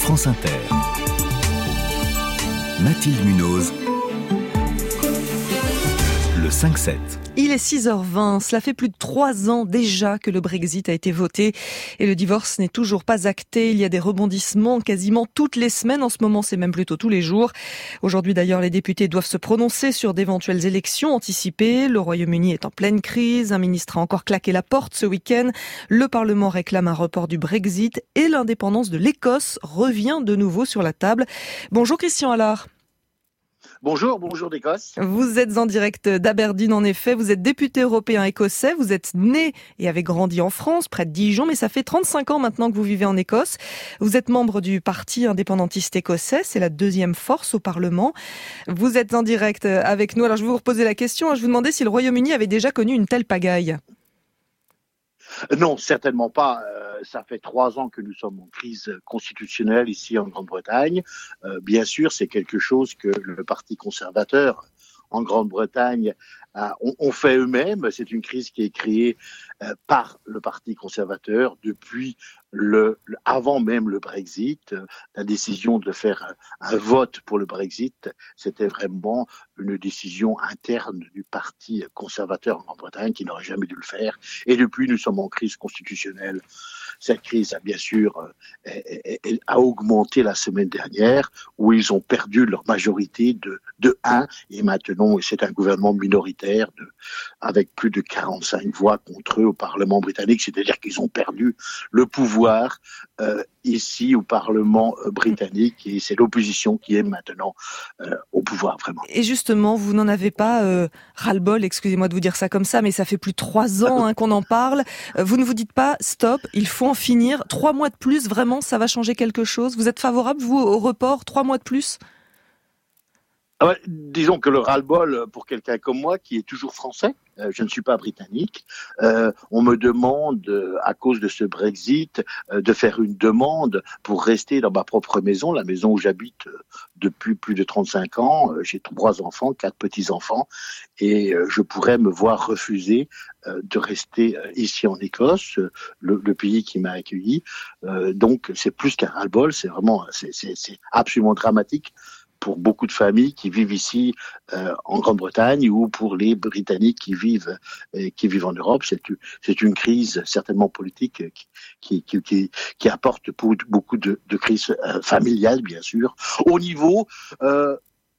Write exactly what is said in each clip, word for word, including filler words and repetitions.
France Inter. Mathilde Munoz, le cinq sept. Il est six heures vingt, cela fait plus de trois ans déjà que le Brexit a été voté et le divorce n'est toujours pas acté. Il y a des rebondissements quasiment toutes les semaines, en ce moment c'est même plutôt tous les jours. Aujourd'hui d'ailleurs, les députés doivent se prononcer sur d'éventuelles élections anticipées. Le Royaume-Uni est en pleine crise, un ministre a encore claqué la porte ce week-end. Le Parlement réclame un report du Brexit et l'indépendance de l'Écosse revient de nouveau sur la table. Bonjour Christian Allard. Bonjour, bonjour d'Écosse. Vous êtes en direct d'Aberdeen en effet, vous êtes député européen écossais, vous êtes né et avez grandi en France, près de Dijon, mais ça fait trente-cinq ans maintenant que vous vivez en Écosse. Vous êtes membre du parti indépendantiste écossais, c'est la deuxième force au Parlement. Vous êtes en direct avec nous, alors je vais vous reposer la question, je vous demandais si le Royaume-Uni avait déjà connu une telle pagaille. Non, certainement pas. Euh, ça fait trois ans que nous sommes en crise constitutionnelle ici en Grande-Bretagne. Euh, bien sûr, c'est quelque chose que le Parti conservateur en Grande-Bretagne euh, ont, ont fait eux-mêmes. C'est une crise qui est créée euh, par le Parti conservateur depuis le, le avant même le Brexit. La décision de faire un, un vote pour le Brexit, c'était vraiment une décision interne du Parti conservateur en Grande-Bretagne qui n'aurait jamais dû le faire. Et depuis, nous sommes en crise constitutionnelle. Cette crise a bien sûr euh, est, est, a augmenté la semaine dernière, où ils ont perdu leur majorité de, de un, et maintenant c'est un gouvernement minoritaire de, avec plus de quarante-cinq voix contre eux au Parlement britannique, c'est-à-dire qu'ils ont perdu le pouvoir euh, ici au Parlement euh, britannique, et c'est l'opposition qui est maintenant euh, au pouvoir vraiment. Et justement, vous n'en avez pas euh, ras-le-bol, excusez-moi de vous dire ça comme ça, mais ça fait plus de trois ans hein, qu'on en parle. Vous ne vous dites pas stop, il faut en finir. Trois mois de plus, vraiment, ça va changer quelque chose? Vous êtes favorable, vous, au report? Trois mois de plus? Ah ouais, disons que le ras-le-bol pour quelqu'un comme moi qui est toujours français, euh, je ne suis pas britannique, euh, on me demande euh, à cause de ce Brexit euh, de faire une demande pour rester dans ma propre maison, la maison où j'habite euh, depuis plus de trente-cinq ans. Euh, j'ai trois enfants, quatre petits-enfants, et euh, je pourrais me voir refuser euh, de rester euh, ici en Écosse, euh, le, le pays qui m'a accueilli. Euh, donc c'est plus qu'un ras-le-bol, c'est vraiment, c'est, c'est, c'est absolument dramatique pour beaucoup de familles qui vivent ici euh, en Grande-Bretagne, ou pour les Britanniques qui vivent euh, qui vivent en Europe. C'est, c'est une crise certainement politique qui qui qui, qui apporte beaucoup de, de crises euh, familiales, bien sûr. Au niveau euh,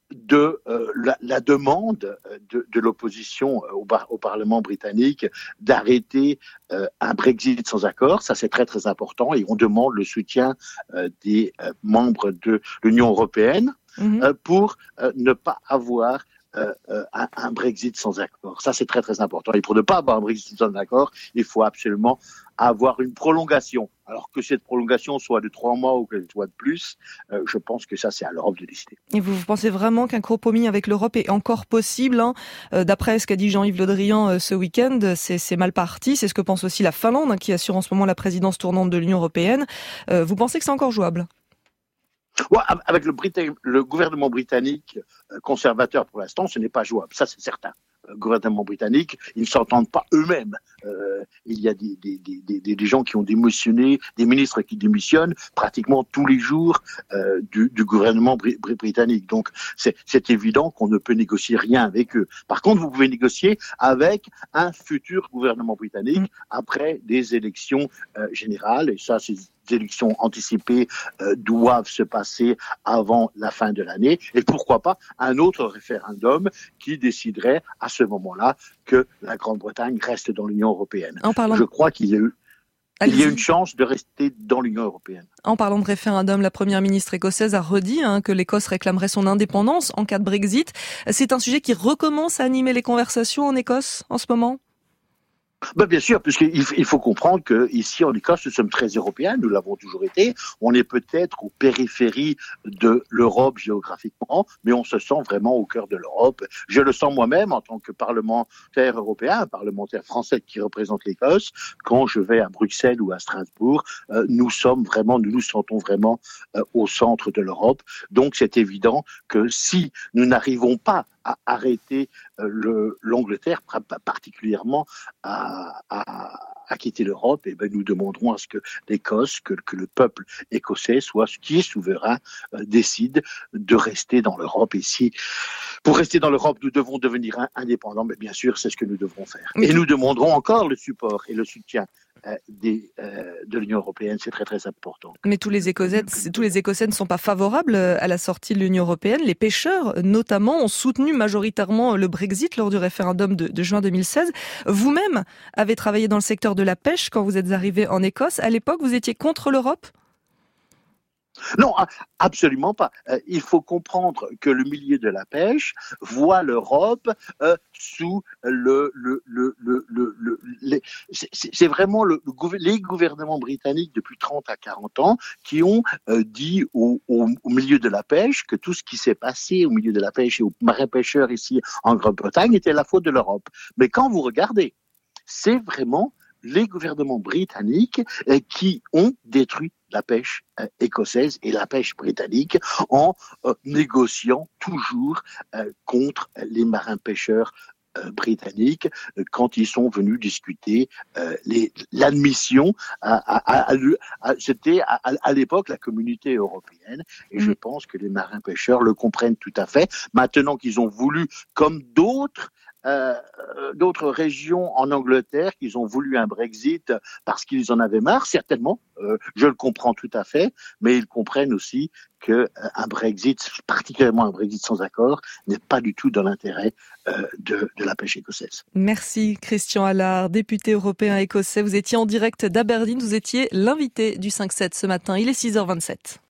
de euh, la, la demande de, de l'opposition au, bar, au Parlement britannique d'arrêter euh, un Brexit sans accord, ça c'est très très important, et on demande le soutien euh, des euh, membres de l'Union européenne mmh. euh, pour euh, ne pas avoir Euh, euh, un, un Brexit sans accord. Ça, c'est très, très important. Et pour ne pas avoir un Brexit sans accord, il faut absolument avoir une prolongation. Alors que cette prolongation soit de trois mois ou qu'elle soit de plus, euh, je pense que ça, c'est à l'Europe de décider. Et vous, vous pensez vraiment qu'un compromis avec l'Europe est encore possible hein euh, D'après ce qu'a dit Jean-Yves Le Drian euh, ce week-end, c'est, c'est mal parti. C'est ce que pense aussi la Finlande, hein, qui assure en ce moment la présidence tournante de l'Union européenne. Euh, vous pensez que c'est encore jouable ? Ouais, avec le, Brita- le gouvernement britannique conservateur pour l'instant, ce n'est pas jouable, ça c'est certain. Le gouvernement britannique, ils ne s'entendent pas eux-mêmes. Euh, il y a des, des, des, des, des gens qui ont démissionné, des ministres qui démissionnent pratiquement tous les jours euh, du, du gouvernement br- br- britannique. Donc c'est, c'est évident qu'on ne peut négocier rien avec eux. Par contre, vous pouvez négocier avec un futur gouvernement britannique mmh. après des élections euh, générales, et ça c'est les élections anticipées euh, doivent se passer avant la fin de l'année, et pourquoi pas un autre référendum qui déciderait à ce moment-là que la Grande-Bretagne reste dans l'Union européenne. En parlant... Je crois qu'il y a eu Il y a une chance de rester dans l'Union européenne. En parlant de référendum, la première ministre écossaise a redit hein, que l'Écosse réclamerait son indépendance en cas de Brexit. C'est un sujet qui recommence à animer les conversations en Écosse en ce moment ? Ben bien sûr, puisqu'il il faut comprendre qu'ici en Écosse, nous sommes très européens, nous l'avons toujours été. On est peut-être aux périphéries de l'Europe géographiquement, mais on se sent vraiment au cœur de l'Europe. Je le sens moi-même en tant que parlementaire européen, un parlementaire français qui représente l'Écosse. Quand je vais à Bruxelles ou à Strasbourg, euh, nous sommes vraiment, nous nous sentons vraiment euh, au centre de l'Europe. Donc c'est évident que si nous n'arrivons pas à arrêter le, l'Angleterre, particulièrement, a, a, a quitté l'Europe, et ben nous demanderons à ce que l'Écosse, que, que le peuple écossais soit ce qui est souverain, euh, décide de rester dans l'Europe. Et si, pour rester dans l'Europe, nous devons devenir indépendants, mais bien sûr, c'est ce que nous devrons faire. Et nous demanderons encore le support et le soutien euh, des, euh, de l'Union européenne, c'est très très important. Mais tous les Écossais, tous les Écossais ne sont pas favorables à la sortie de l'Union européenne. Les pêcheurs, notamment, ont soutenu majoritairement le Brexit lors du référendum de, de juin deux mille seize. Vous-même avez travaillé dans le secteur de la pêche quand vous êtes arrivé en Écosse. À l'époque, vous étiez contre l'Europe ? Non, absolument pas. Il faut comprendre que le milieu de la pêche voit l'Europe euh, sous le, le, le, le, le, le les, c'est, c'est vraiment le, le, les gouvernements britanniques depuis trente à quarante ans qui ont euh, dit au, au, au milieu de la pêche que tout ce qui s'est passé au milieu de la pêche et aux marins pêcheurs ici en Grande-Bretagne était la faute de l'Europe. Mais quand vous regardez, c'est vraiment les gouvernements britanniques euh, qui ont détruit la pêche euh, écossaise et la pêche britannique en euh, négociant toujours euh, contre les marins pêcheurs euh, britanniques euh, quand ils sont venus discuter euh, les, l'admission à, à, à, à, à c'était à, à l'époque la communauté européenne, et je pense que les marins pêcheurs le comprennent tout à fait. Maintenant qu'ils ont voulu, comme d'autres Euh, d'autres régions en Angleterre, qu'ils ont voulu un Brexit parce qu'ils en avaient marre, certainement, euh, je le comprends tout à fait, mais ils comprennent aussi que euh, un Brexit, particulièrement un Brexit sans accord, n'est pas du tout dans l'intérêt euh, de, de la pêche écossaise. Merci Christian Allard, député européen écossais. Vous étiez en direct d'Aberdeen, vous étiez l'invité du cinq sept ce matin, il est six heures vingt-sept.